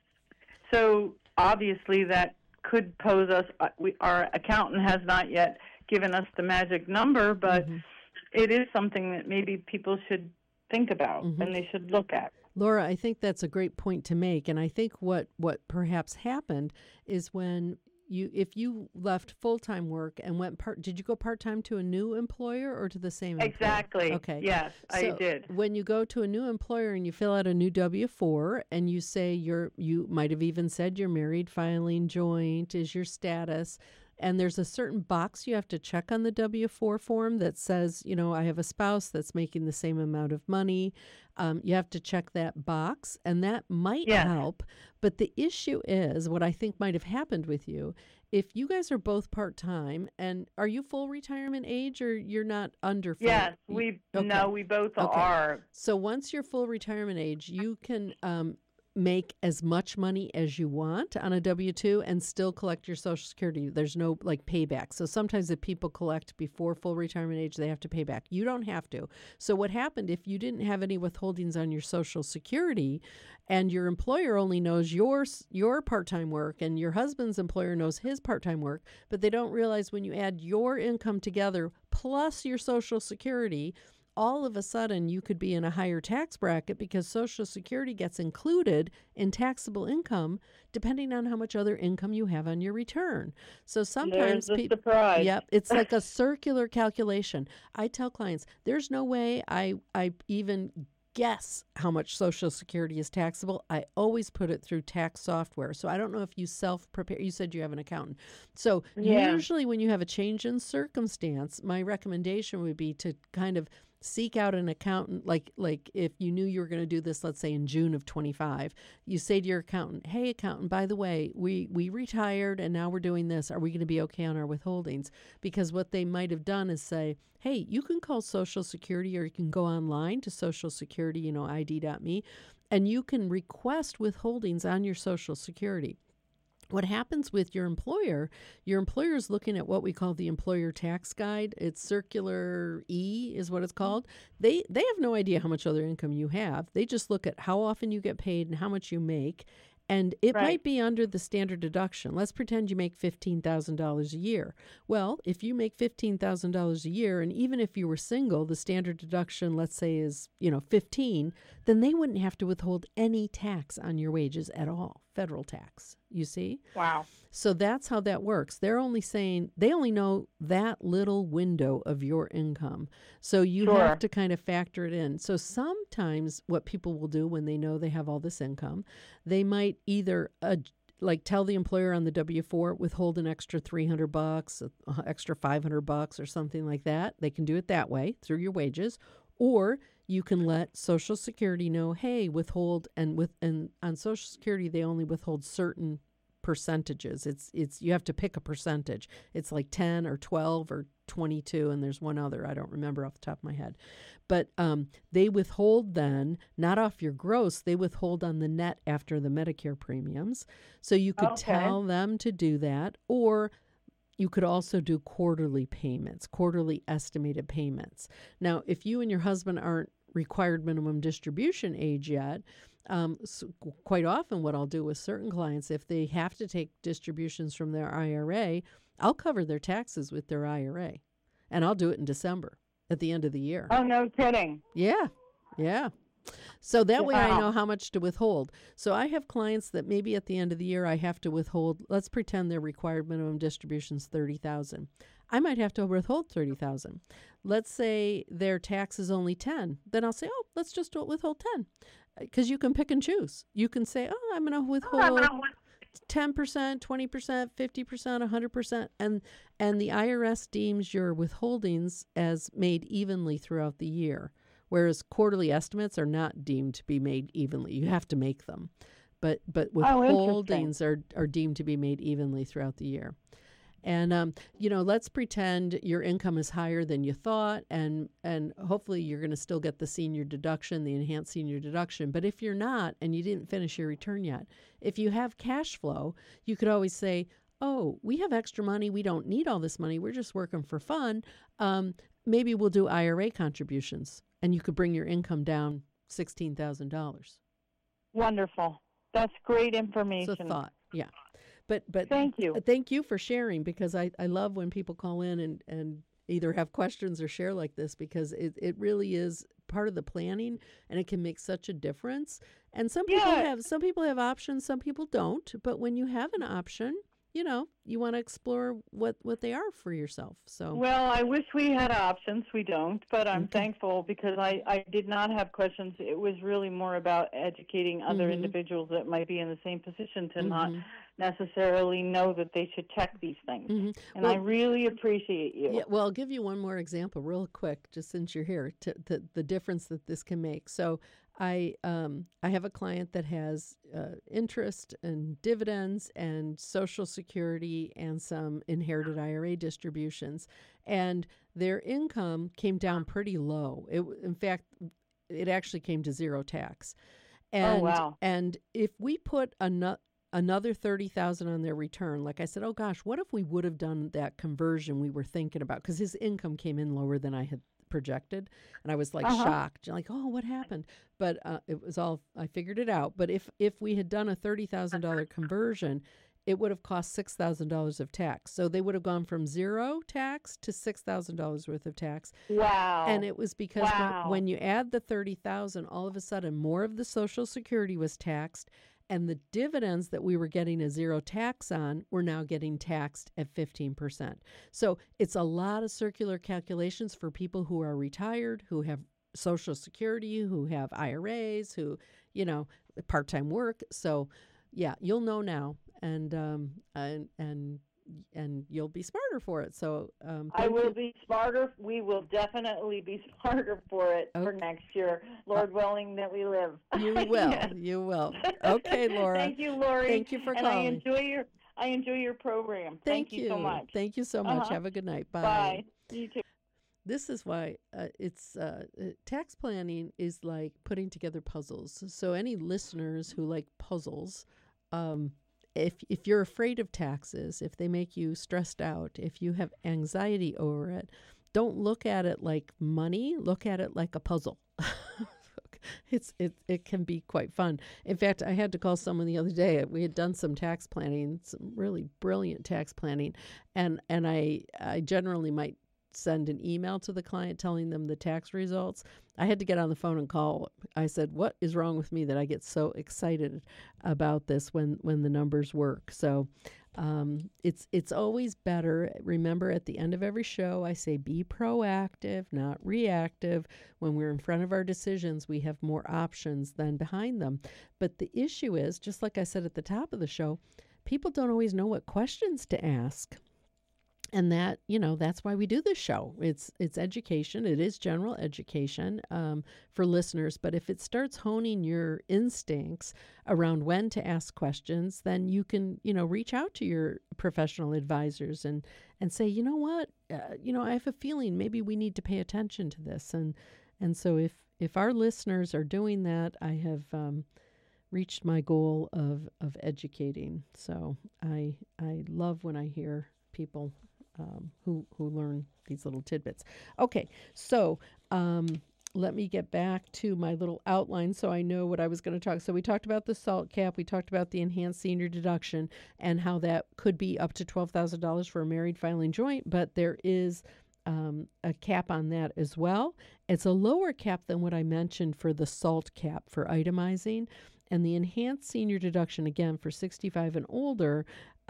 So obviously that could pose us, our accountant has not yet given us the magic number, but it is something that maybe people should think about and they should look at. Laura, I think that's a great point to make, and I think what perhaps happened is when if you left full-time work and went did you go part-time to a new employer or to the same employer? Exactly. Okay. Yes, so I did. When you go to a new employer and you fill out a new W-4 and you say you might have even said you're married, filing joint is your status, and there's a certain box you have to check on the W-4 form that says, I have a spouse that's making the same amount of money. You have to check that box, and that might help. But the issue is, what I think might have happened with you, if you guys are both part-time, and are you full retirement age or you're not under full? Yes, we both are. So once you're full retirement age, you can make as much money as you want on a W-2 and still collect your Social Security. There's no payback. So sometimes if people collect before full retirement age, they have to pay back. You don't have to. So what happened if you didn't have any withholdings on your Social Security and your employer only knows your part-time work and your husband's employer knows his part-time work, but they don't realize when you add your income together plus your Social Security, all of a sudden you could be in a higher tax bracket because Social Security gets included in taxable income depending on how much other income you have on your return. So sometimes surprise. Yep, it's like a circular calculation. I tell clients, there's no way I even guess how much Social Security is taxable. I always put it through tax software. So I don't know if you self-prepare. You said you have an accountant. So usually when you have a change in circumstance, my recommendation would be to kind of seek out an accountant, like if you knew you were going to do this, let's say in June of 25, you say to your accountant, hey, accountant, by the way, we retired and now we're doing this. Are we going to be okay on our withholdings? Because what they might have done is say, hey, you can call Social Security or you can go online to Social Security, ID.me, and you can request withholdings on your Social Security. What happens with your employer is looking at what we call the employer tax guide. It's Circular E is what it's called. They have no idea how much other income you have. They just look at how often you get paid and how much you make. And it might be under the standard deduction. Let's pretend you make $15,000 a year. Well, if you make $15,000 a year, and even if you were single, the standard deduction, let's say, is 15, then they wouldn't have to withhold any tax on your wages at all, federal tax. You see? Wow. So that's how that works. They're only saying they only know that little window of your income. So you have to kind of factor it in. So sometimes what people will do when they know they have all this income, they might either tell the employer on the W-4, withhold an extra $300, extra $500 or something like that. They can do it that way through your wages. Or you can let Social Security know, hey, withhold, and on Social Security they only withhold certain percentages. It's you have to pick a percentage. It's like 10 or 12 or 22, and there's one other I don't remember off the top of my head. But they withhold then, not off your gross, they withhold on the net after the Medicare premiums. So you could tell them to do that, or You could also do quarterly payments, quarterly estimated payments. Now, if you and your husband aren't required minimum distribution age yet, so quite often what I'll do with certain clients, if they have to take distributions from their IRA, I'll cover their taxes with their IRA. And I'll do it in December at the end of the year. Oh, no kidding. Yeah. So that way I Wow. know how much to withhold. So I have clients that maybe at the end of the year I have to withhold, let's pretend their required minimum distribution's $30,000. I might have to withhold $30,000. Let's say their tax is only 10. Then I'll say, oh, let's just withhold 10. Because you can pick and choose. You can say, oh, I'm going to withhold 10%, 20%, 50%, 100%, and the IRS deems your withholdings as made evenly throughout the year, whereas quarterly estimates are not deemed to be made evenly. You have to make them, but withholdings are deemed to be made evenly throughout the year. And let's pretend your income is higher than you thought, and hopefully you're going to still get the senior deduction, the enhanced senior deduction. But if you're not, and you didn't finish your return yet, if you have cash flow, you could always say, oh, we have extra money. We don't need all this money. We're just working for fun. Maybe we'll do IRA contributions, and you could bring your income down $16,000. Wonderful. That's great information. It's a thought, yeah. But thank you. Thank you for sharing, because I love when people call in and either have questions or share like this, because it really is part of the planning, and it can make such a difference. And some people have options, some people don't. But when you have an option, you want to explore what they are for yourself. So well, I wish we had options. We don't, but I'm thankful, because I did not have questions. It was really more about educating other individuals that might be in the same position to not necessarily know that they should check these things. And I really appreciate you. Yeah, well, I'll give you one more example real quick, just since you're here, to the difference that this can make. So I have a client that has interest and dividends and Social Security and some inherited IRA distributions, and their income came down pretty low. In fact, it actually came to zero tax. And, oh, wow. And if we put another $30,000 on their return, like I said, oh gosh, what if we would have done that conversion we were thinking about? Because his income came in lower than I had projected, and I was like shocked, like, oh, what happened? But it was all, I figured it out. But if we had done a $30,000 conversion, it would have cost $6,000 of tax. So they would have gone from zero tax to $6,000 worth of tax. Wow. And it was because when you add the $30,000, all of a sudden more of the Social Security was taxed, and the dividends that we were getting a zero tax on were now getting taxed at 15%. So it's a lot of circular calculations for people who are retired, who have Social Security, who have IRAs, who, part-time work. So, yeah, you'll know now, and you'll be smarter for it. So I will be smarter. We will definitely be smarter for it for next year. Lord willing that we live. You will. Yes. You will. Okay, Laura. Thank you, Lori. Thank you for calling. I enjoy your program. Thank you so much. Thank you so much. Have a good night. Bye. Bye. You too. This is why tax planning is like putting together puzzles. So any listeners who like puzzles, if you're afraid of taxes, if they make you stressed out, if you have anxiety over it, don't look at it like money. Look at it like a puzzle. It can be quite fun. In fact, I had to call someone the other day. We had done some tax planning, some really brilliant tax planning, and I generally might send an email to the client telling them the tax results. I had to get on the phone and call. I said, what is wrong with me that I get so excited about this when the numbers work? So it's always better. Remember, at the end of every show, I say be proactive, not reactive. When we're in front of our decisions, we have more options than behind them. But the issue is, just like I said at the top of the show, people don't always know what questions to ask. And that, that's why we do this show. It's education. It is general education for listeners. But if it starts honing your instincts around when to ask questions, then you can, reach out to your professional advisors and say, you know what, I have a feeling maybe we need to pay attention to this. And so if our listeners are doing that, I have reached my goal of educating. So I love when I hear people who learn these little tidbits. Okay, so let me get back to my little outline so I know what I was going to talk. So we talked about the SALT cap. We talked about the enhanced senior deduction and how that could be up to $12,000 for a married filing joint, but there is a cap on that as well. It's a lower cap than what I mentioned for the SALT cap for itemizing. And the enhanced senior deduction, again, for 65 and older,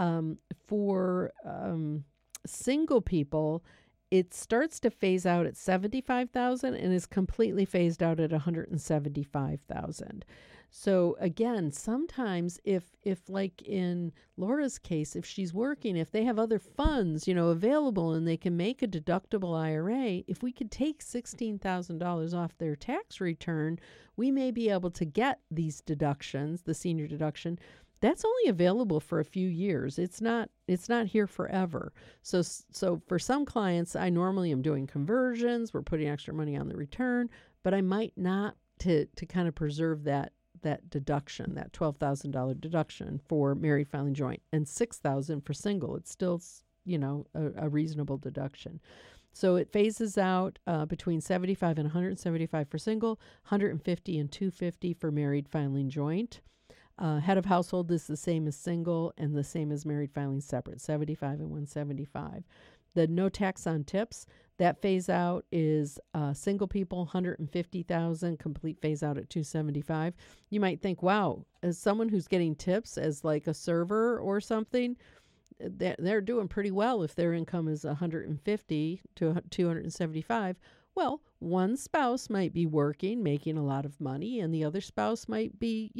for single people, it starts to phase out at $75,000 and is completely phased out at $175,000. So again, sometimes if like in Laura's case, if she's working, if they have other funds, available and they can make a deductible IRA, if we could take $16,000 off their tax return, we may be able to get these deductions, the senior deduction. That's only available for a few years. It's not here forever. So for some clients, I normally am doing conversions. We're putting extra money on the return, but I might not to kind of preserve that deduction, that $12,000 deduction for married filing joint, and $6,000 for single. It's still, a reasonable deduction. So it phases out between 75 and 175 for single, 150 and 250 for married filing joint. Head of household is the same as single and the same as married filing separate, 75 and 175. The no tax on tips, that phase out is single people, 150,000, complete phase out at 275. You might think, wow, as someone who's getting tips as like a server or something, they're doing pretty well if their income is 150 to 275. Well, one spouse might be working, making a lot of money, and the other spouse might be,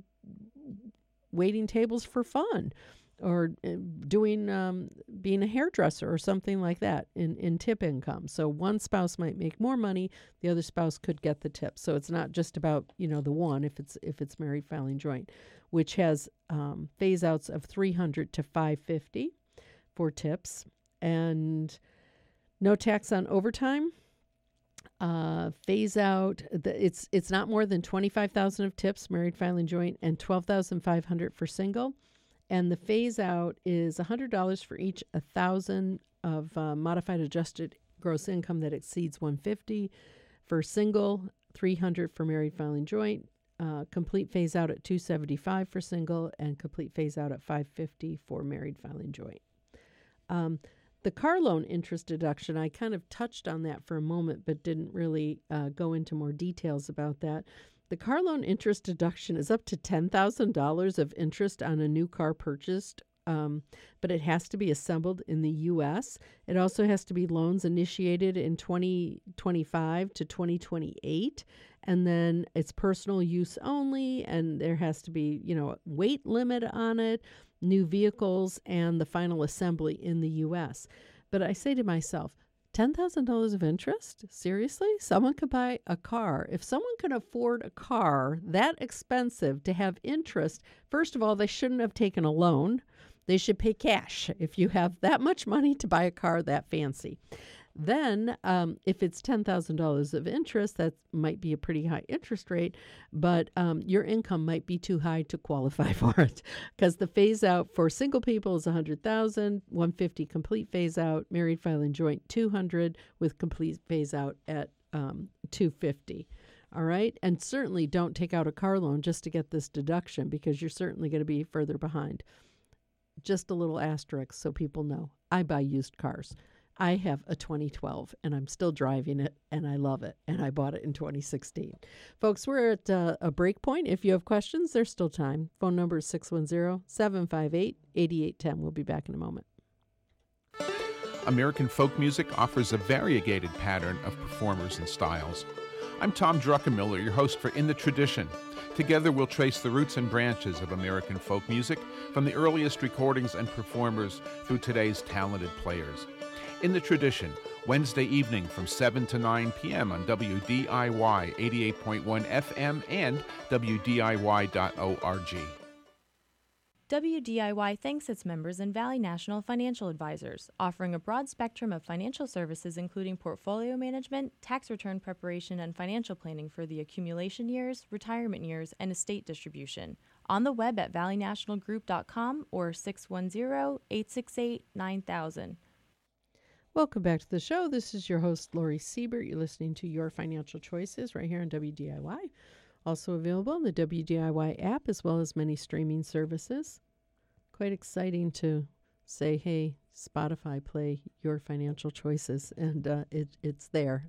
waiting tables for fun or doing being a hairdresser or something like that in tip income. So one spouse might make more money, the other spouse could get the tip. So it's not just about, the one if it's married filing joint, which has phase outs of 300 to 550 for tips, and no tax on overtime. Phase out, it's not more than 25,000 of tips, married filing joint, and 12,500 for single. And the phase out is $100 for each 1,000 of modified adjusted gross income that exceeds 150 for single, 300 for married filing joint. Complete phase out at 275 for single, and complete phase out at 550 for married filing joint. The car loan interest deduction, I kind of touched on that for a moment, but didn't really go into more details about that. The car loan interest deduction is up to $10,000 of interest on a new car purchased, but it has to be assembled in the U.S. It also has to be loans initiated in 2025 to 2028, and then it's personal use only, and there has to be, a weight limit on it, new vehicles, and the final assembly in the U.S. But I say to myself, $10,000 of interest? Seriously? Someone could buy a car. If someone can afford a car that expensive to have interest, first of all, they shouldn't have taken a loan. They should pay cash if you have that much money to buy a car that fancy. Then, if it's $10,000 of interest, that might be a pretty high interest rate, but your income might be too high to qualify for it, because the phase out for single people is $100,000, $150 complete phase out, married filing joint $200 with complete phase out at $250. All right, and certainly don't take out a car loan just to get this deduction, because you're certainly going to be further behind. Just a little asterisk so people know. I buy used cars. I have a 2012, and I'm still driving it, and I love it, and I bought it in 2016. Folks, we're at a break point. If you have questions, there's still time. Phone number is 610-758-8810. We'll be back in a moment. American folk music offers a variegated pattern of performers and styles. I'm Tom Druckenmiller, your host for In the Tradition. Together we'll trace the roots and branches of American folk music from the earliest recordings and performers through today's talented players. In the Tradition, Wednesday evening from 7 to 9 p.m. on WDIY 88.1 FM and WDIY.org. WDIY thanks its members and Valley National Financial Advisors, offering a broad spectrum of financial services including portfolio management, tax return preparation, and financial planning for the accumulation years, retirement years, and estate distribution. on the web at valleynationalgroup.com or 610-868-9000. Welcome back to the show. This is your host, Lori Siebert. You're listening to Your Financial Choices right here on WDIY. Also available on the WDIY app as well as many streaming services. Quite exciting to say, hey, Spotify, play Your Financial Choices, and it's there.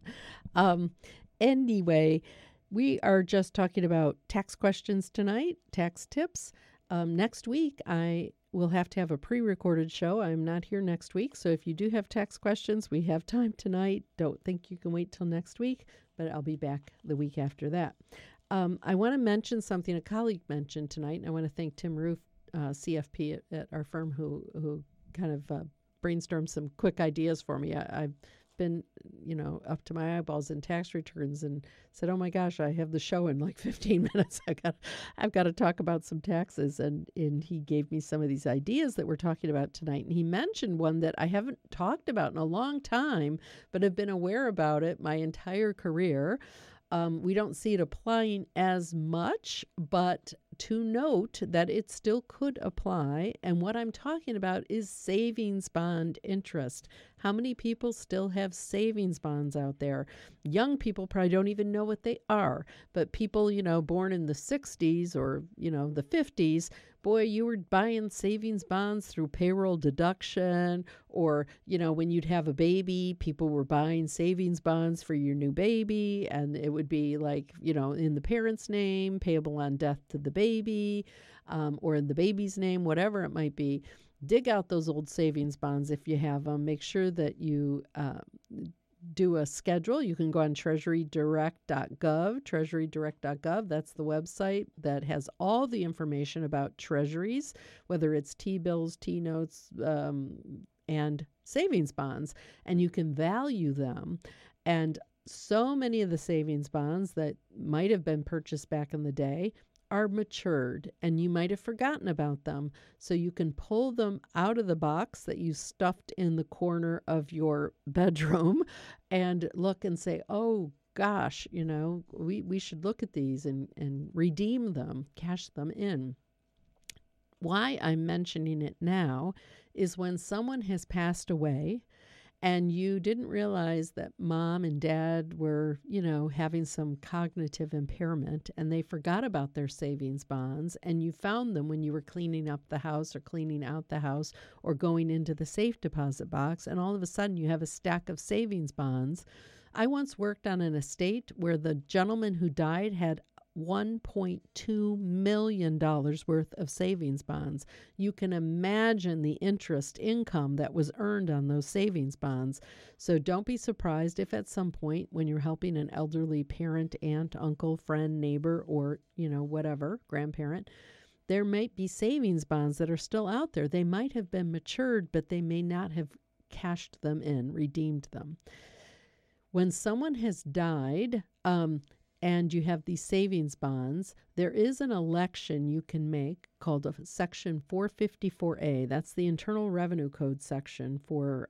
Anyway, we are just talking about tax questions tonight, tax tips. Next week, I will have to have a pre-recorded show. I'm not here next week, so if you do have tax questions, we have time tonight. Don't think you can wait till next week, but I'll be back the week after that. I want to mention something a colleague mentioned tonight, and I want to thank Tim Roof, CFP at our firm, who kind of brainstormed some quick ideas for me. I've been, up to my eyeballs in tax returns and said, oh my gosh, I have the show in like 15 minutes. I've got to talk about some taxes. And he gave me some of these ideas that we're talking about tonight. And he mentioned one that I haven't talked about in a long time, but have been aware about it my entire career. We don't see it applying as much, but to note that it still could apply. And what I'm talking about is savings bond interest. How many people still have savings bonds out there? Young people probably don't even know what they are, but people, born in the 60s or, the 50s, boy, you were buying savings bonds through payroll deduction, or, when you'd have a baby, people were buying savings bonds for your new baby, and it would be like, in the parent's name, payable on death to the baby, or in the baby's name, whatever it might be. Dig out those old savings bonds if you have them. Make sure that you do a schedule. You can go on treasurydirect.gov, treasurydirect.gov. That's the website that has all the information about treasuries, whether it's T-bills, T-notes, and savings bonds, and you can value them. And so many of the savings bonds that might have been purchased back in the day are matured, and you might have forgotten about them. So you can pull them out of the box that you stuffed in the corner of your bedroom and look and say, oh gosh, we should look at these and redeem them, cash them in. Why I'm mentioning it now is when someone has passed away and you didn't realize that mom and dad were, having some cognitive impairment, and they forgot about their savings bonds, and you found them when you were cleaning up the house or cleaning out the house or going into the safe deposit box, and all of a sudden you have a stack of savings bonds. I once worked on an estate where the gentleman who died had $1.2 million worth of savings bonds. You can imagine the interest income that was earned on those savings bonds. So don't be surprised if at some point when you're helping an elderly parent, aunt, uncle, friend, neighbor, or, whatever, grandparent, there might be savings bonds that are still out there. They might have been matured, but they may not have cashed them in, redeemed them. When someone has died, and you have these savings bonds, there is an election you can make called a Section 454A. That's the Internal Revenue Code section for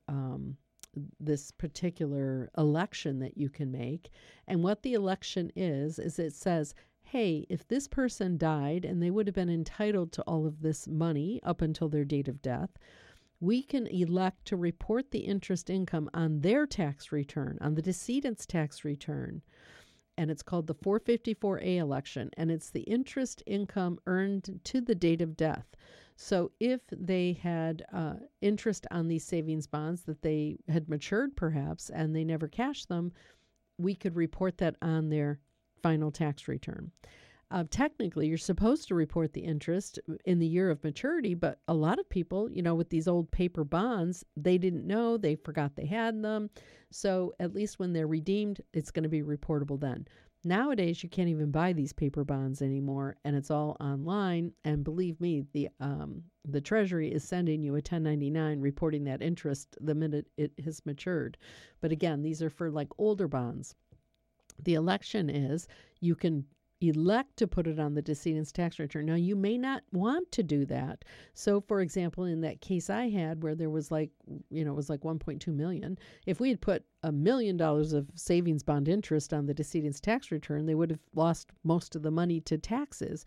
this particular election that you can make. And what the election is it says, hey, if this person died and they would have been entitled to all of this money up until their date of death, we can elect to report the interest income on their tax return, on the decedent's tax return. And it's called the 454A election, and it's the interest income earned to the date of death. So if they had interest on these savings bonds that they had matured perhaps, and they never cashed them, we could report that on their final tax return. Technically, you're supposed to report the interest in the year of maturity, but a lot of people, with these old paper bonds, they didn't know, they forgot they had them. So at least when they're redeemed, it's going to be reportable then. Nowadays, you can't even buy these paper bonds anymore, and it's all online. And believe me, the Treasury is sending you a 1099 reporting that interest the minute it has matured. But again, these are for like older bonds. The election is you can elect to put it on the decedent's tax return. Now, you may not want to do that. So, for example, in that case I had where there was it was like 1.2 million. If we had put $1 million of savings bond interest on the decedent's tax return, they would have lost most of the money to taxes.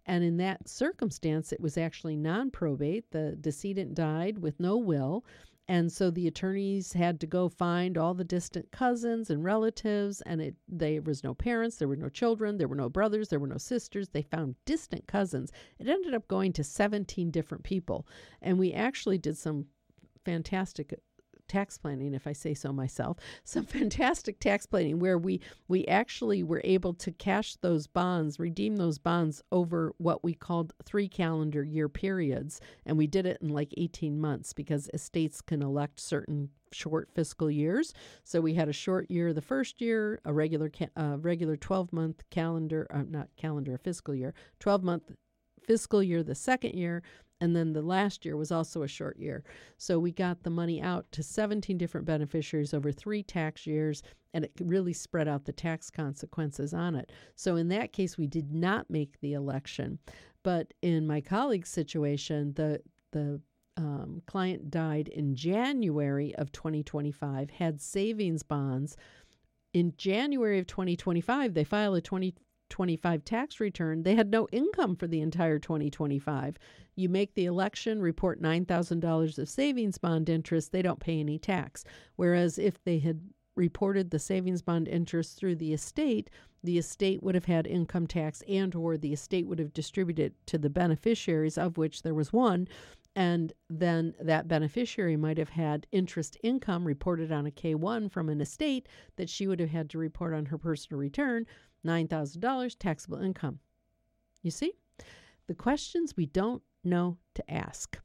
And in that circumstance, it was actually non-probate. The decedent died with no will. And so the attorneys had to go find all the distant cousins and relatives, and there was no parents, there were no children, there were no brothers, there were no sisters. They found distant cousins. It ended up going to 17 different people. And we actually did some fantastic tax planning, if I say so myself, some fantastic tax planning where we actually were able to cash those bonds, redeem those bonds over what we called 3 calendar year periods. And we did it in like 18 months because estates can elect certain short fiscal years. So we had a short year the first year, a regular 12-month calendar, not calendar, a fiscal year, 12-month fiscal year the second year, and then the last year was also a short year. So we got the money out to 17 different beneficiaries over 3 tax years, and it really spread out the tax consequences on it. So in that case, we did not make the election. But in my colleague's situation, the client died in January of 2025, had savings bonds. In January of 2025, they filed a 2025 tax return. They had no income for the entire 2025. You make the election, report $9,000 of savings bond interest, they don't pay any tax. Whereas if they had reported the savings bond interest through the estate would have had income tax, and or the estate would have distributed to the beneficiaries, of which there was one. And then that beneficiary might have had interest income reported on a K-1 from an estate that she would have had to report on her personal return, $9,000 taxable income. You see? The questions we don't know to ask.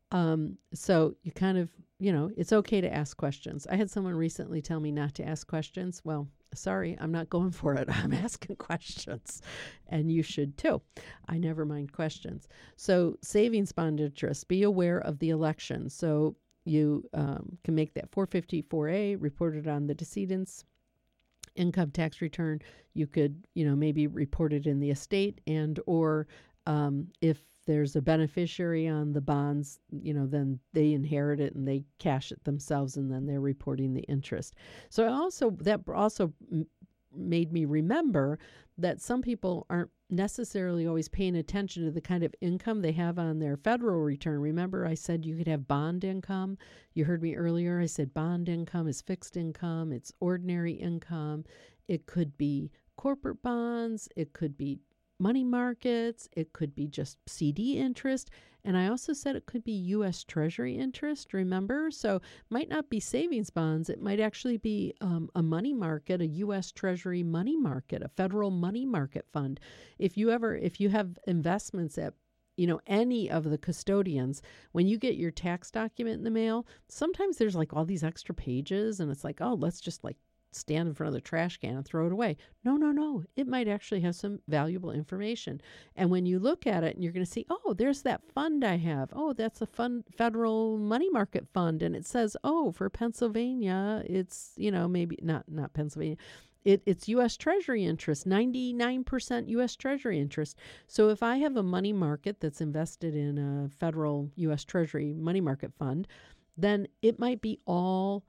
So you kind of, it's okay to ask questions. I had someone recently tell me not to ask questions. Well, sorry, I'm not going for it. I'm asking questions. And you should too. I never mind questions. So savings bond interest, be aware of the election. So you can make that 454A reported on the decedent's income tax return. You could, maybe report it in the estate, and or if there's a beneficiary on the bonds, then they inherit it and they cash it themselves, and then they're reporting the interest. So that also made me remember that some people aren't necessarily always paying attention to the kind of income they have on their federal return. Remember, I said you could have bond income. You heard me earlier. I said bond income is fixed income. It's ordinary income. It could be corporate bonds. It could be money markets. It could be just CD interest. And I also said it could be U.S. Treasury interest, remember? So it might not be savings bonds. It might actually be a money market, a U.S. Treasury money market, a federal money market fund. If you have investments at any of the custodians, when you get your tax document in the mail, sometimes there's like all these extra pages, and it's like, oh, let's just like stand in front of the trash can and throw it away. No. It might actually have some valuable information. And when you look at it, and you're going to see, oh, there's that fund I have. Oh, that's a federal money market fund. And it says, oh, for Pennsylvania, it's, maybe not Pennsylvania. It's U.S. Treasury interest, 99% U.S. Treasury interest. So if I have a money market that's invested in a federal U.S. Treasury money market fund, then it might be all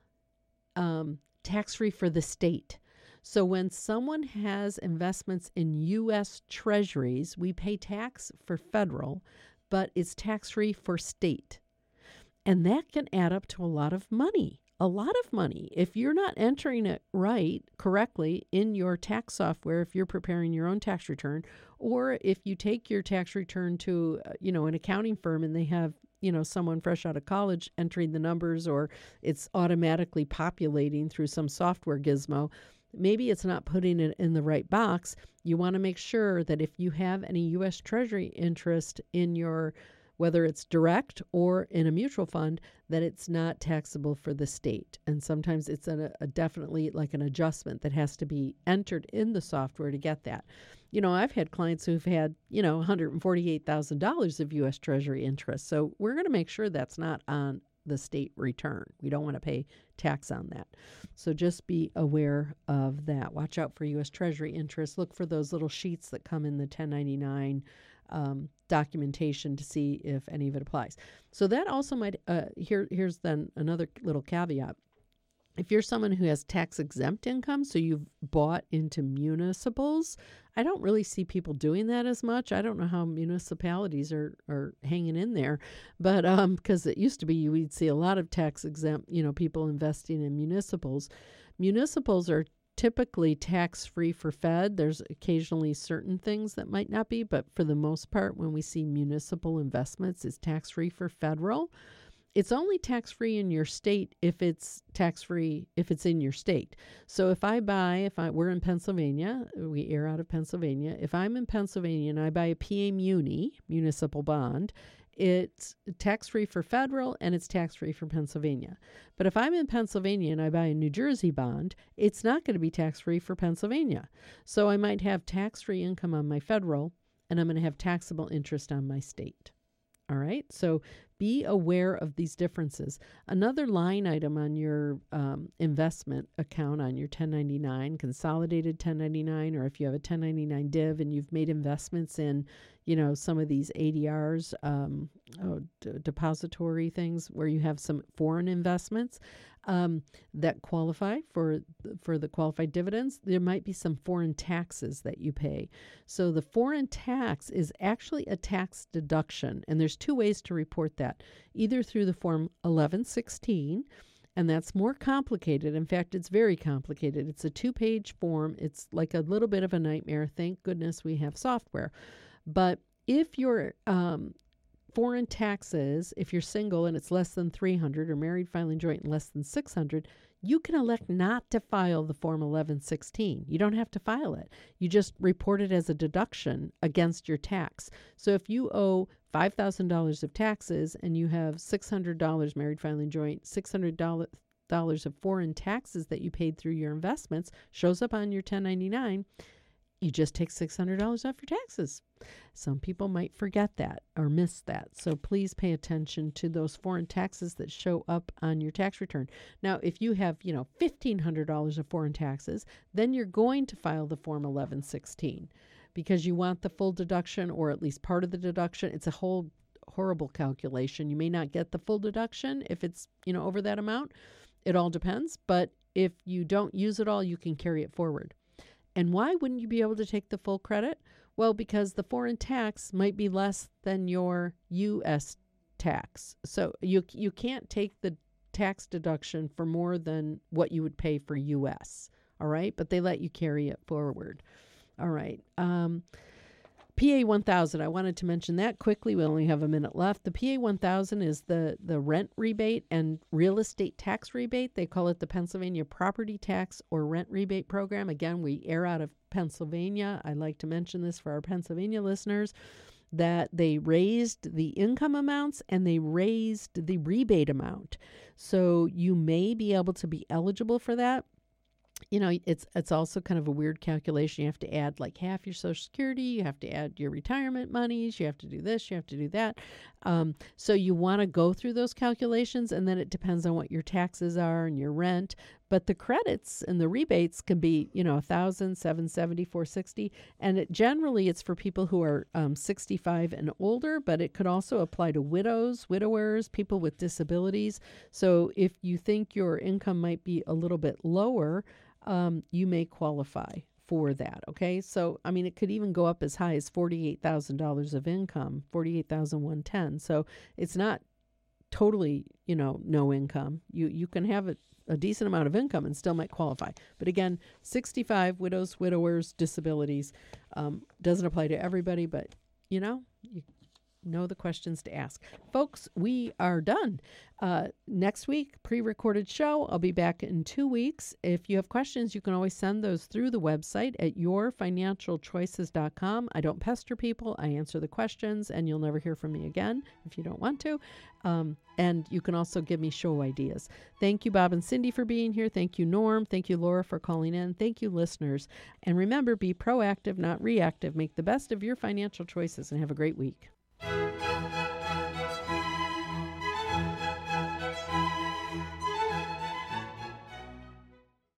tax-free for the state. So when someone has investments in U.S. Treasuries, we pay tax for federal, but it's tax-free for state. And that can add up to a lot of money. If you're not entering it correctly in your tax software, if you're preparing your own tax return, or if you take your tax return to, an accounting firm and they have someone fresh out of college entering the numbers, or it's automatically populating through some software gizmo, maybe it's not putting it in the right box. You want to make sure that if you have any U.S. Treasury interest in your, whether it's direct or in a mutual fund, that it's not taxable for the state. And sometimes it's a definitely like an adjustment that has to be entered in the software to get that. I've had clients who've had, $148,000 of U.S. Treasury interest. So we're going to make sure that's not on the state return. We don't want to pay tax on that. So just be aware of that. Watch out for U.S. Treasury interest. Look for those little sheets that come in the 1099 documentation to see if any of it applies. So that also might, here's then another little caveat. If you're someone who has tax-exempt income, so you've bought into municipals, I don't really see people doing that as much. I don't know how municipalities are hanging in there, but because it used to be we'd see a lot of tax-exempt, people investing in municipals. Municipals are typically tax-free for Fed. There's occasionally certain things that might not be, but for the most part, when we see municipal investments, it's tax-free for federal. It's only tax-free in your state if it's tax-free if it's in your state. So we're in Pennsylvania, we air out of Pennsylvania. If I'm in Pennsylvania and I buy a PA municipal bond, it's tax-free for federal and it's tax-free for Pennsylvania. But if I'm in Pennsylvania and I buy a New Jersey bond, it's not going to be tax-free for Pennsylvania. So I might have tax-free income on my federal and I'm going to have taxable interest on my state. All right, so be aware of these differences. Another line item on your investment account on your 1099, consolidated 1099, or if you have a 1099 div and you've made investments in, some of these ADRs, depository things where you have some foreign investments that qualify for the qualified dividends, there might be some foreign taxes that you pay. So the foreign tax is actually a tax deduction, and there's two ways to report that. Either through the form 1116, and that's more complicated. In fact, it's very complicated. It's a 2-page form. It's like a little bit of a nightmare. Thank goodness we have software. But if your foreign taxes, if you're single and it's less than 300, or married filing joint and less than 600, you can elect not to file the Form 1116. You don't have to file it. You just report it as a deduction against your tax. So if you owe $5,000 of taxes and you have $600 married filing joint, $600 of foreign taxes that you paid through your investments, shows up on your 1099, you just take $600 off your taxes. Some people might forget that or miss that. So please pay attention to those foreign taxes that show up on your tax return. Now, if you have, $1,500 of foreign taxes, then you're going to file the Form 1116 because you want the full deduction or at least part of the deduction. It's a whole horrible calculation. You may not get the full deduction if it's, over that amount. It all depends. But if you don't use it all, you can carry it forward. And why wouldn't you be able to take the full credit? Well, because the foreign tax might be less than your U.S. tax. So you can't take the tax deduction for more than what you would pay for U.S., all right? But they let you carry it forward. All right. PA 1000, I wanted to mention that quickly. We only have a minute left. The PA 1000 is the rent rebate and real estate tax rebate. They call it the Pennsylvania Property Tax or Rent Rebate Program. Again, we air out of Pennsylvania. I like to mention this for our Pennsylvania listeners, that they raised the income amounts and they raised the rebate amount. So you may be able to be eligible for that. It's also kind of a weird calculation. You have to add like half your Social Security. You have to add your retirement monies. You have to do this. You have to do that. So you want to go through those calculations, and then it depends on what your taxes are and your rent. But the credits and the rebates can be, $1,000, $770, $460, and generally it's for people who are 65 and older. But it could also apply to widows, widowers, people with disabilities. So if you think your income might be a little bit lower, you may qualify for that. Okay. So, it could even go up as high as $48,000 of income, $48,110. So it's not totally, no income. You can have a decent amount of income and still might qualify. But again, 65, widows, widowers, disabilities, doesn't apply to everybody, but you know the questions to ask. Folks, we are done. Next week, pre-recorded show. I'll be back in 2 weeks. If you have questions, you can always send those through the website at yourfinancialchoices.com. I don't pester people. I answer the questions, and you'll never hear from me again if you don't want to. And you can also give me show ideas. Thank you, Bob and Cindy, for being here. Thank you, Norm. Thank you, Laura, for calling in. Thank you, listeners. And remember, be proactive, not reactive. Make the best of your financial choices, and have a great week.